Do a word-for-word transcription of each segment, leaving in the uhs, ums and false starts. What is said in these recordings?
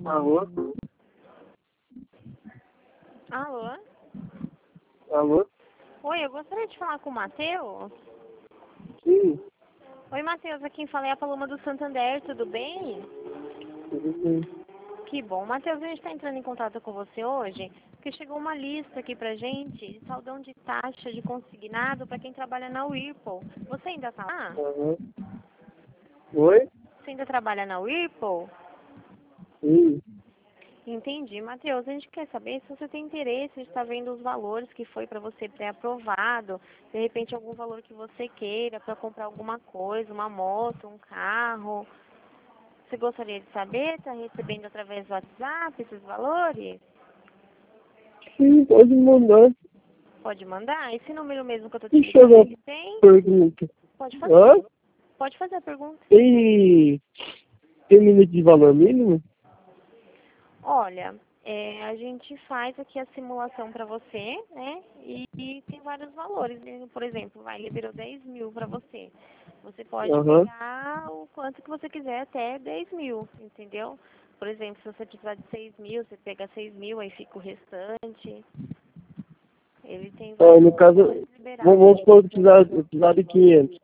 Alô? Alô? Alô? Oi, eu gostaria de falar com o Matheus. Sim, Oi, Matheus, aqui quem fala é a Paloma do Santander, tudo bem? tudo bem. Que bom. Matheus, a gente está entrando em contato com você hoje, porque chegou uma lista aqui pra gente de saldão de taxa de consignado para quem trabalha na Whirlpool. Você ainda tá lá? Aham. Oi? Você ainda trabalha na Whirlpool? Sim. Entendi. Matheus, a gente quer saber se você tem interesse de estar vendo os valores que foi para você pré-aprovado, de repente algum valor que você queira para comprar alguma coisa, uma moto, um carro. Você gostaria de saber? Está recebendo através do WhatsApp esses valores? Sim, pode mandar. Pode mandar? Esse número mesmo que eu estou te Deixa eu ligando, ver ele tem? a pergunta. Pode Hã? fazer. Pode fazer a pergunta. Tem, tem limite de valor mínimo? Olha, é, a gente faz aqui a simulação para você, né? E, e tem vários valores. Por exemplo, vai, liberou dez mil para você. Você pode Aham. pegar o quanto que você quiser, até dez mil, entendeu? Por exemplo, se você precisar de seis mil, você pega seis mil, aí fica o restante. Ele tem Ah, vários no caso, valores liberados. vamos supor que precisar, eu precisar de quinhentos.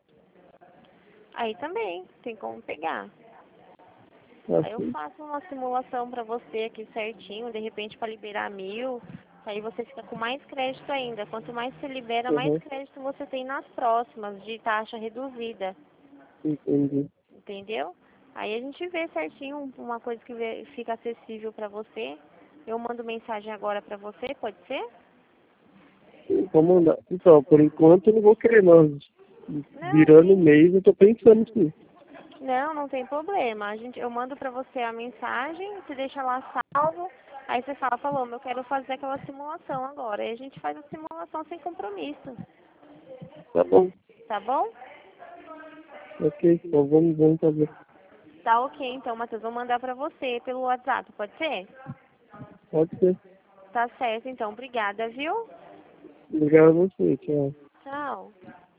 Aí também, tem como pegar. Aí eu Assim. faço uma simulação para você aqui certinho, de repente para liberar mil, aí você fica com mais crédito ainda. Quanto mais você libera, mais Aham. crédito você tem nas próximas, de taxa reduzida, Entendi. entendeu? Aí a gente vê certinho uma coisa que vê- fica acessível para você. Eu mando mensagem agora para você, pode ser? Sim, vou mandar. Então, por enquanto eu não vou querer não. Não, Virando o sim. mês eu tô pensando sim. Não, não tem problema. A gente, eu mando pra você a mensagem, você deixa lá salvo, aí você fala, falou, eu quero fazer aquela simulação agora. Aí a gente faz a simulação sem compromisso, Tá bom. tá bom? Ok, então vamos, vamos fazer. Tá ok, então, Matheus, vou mandar pra você pelo WhatsApp, pode ser? Pode ser. Tá certo, então, obrigada, viu? Obrigado a você, tchau. Tchau.